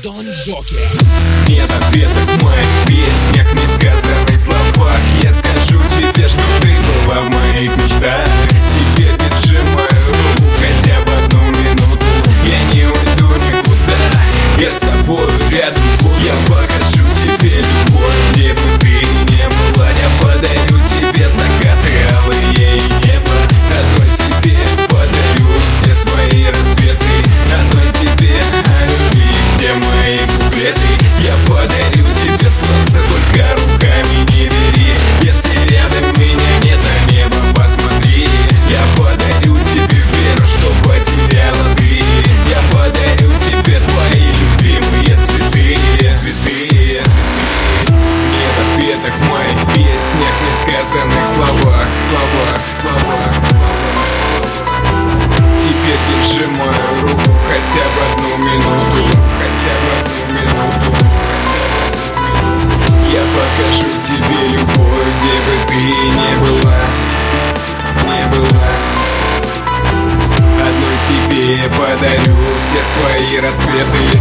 Don Joker. Нет ответов в моих песнях, несказанных словах. Я скажу тебе, что ты была в моих мечтах. Теперь держи мою руку хотя бы одну минуту. Я не уйду никуда, я с тобой рядом буду. Я покажу тебе любовь, где бы ты не была. Я подарю тебе закаты алые и небо. Одной тебе подарю все свои рассветы. Одной тебе любви все мои куплеты. Я подарю тебе солнце, только руками не бери. Если рядом меня нет, на небо посмотри. Я подарю тебе веру, что потеряла ты. Я подарю тебе твои любимые цветы. Нет ответов в моих песнях, несказанных словах. Теперь держи мою руку хотя бы одну минуту. Я покажу тебе любовь, где бы ты не была. Одной тебе подарю все свои рассветы.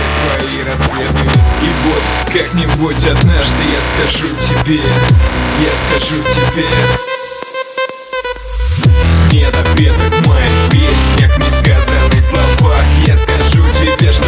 И вот как-нибудь однажды я скажу тебе. Нет ответов в моих песнях, несказанных словах. Я скажу тебе,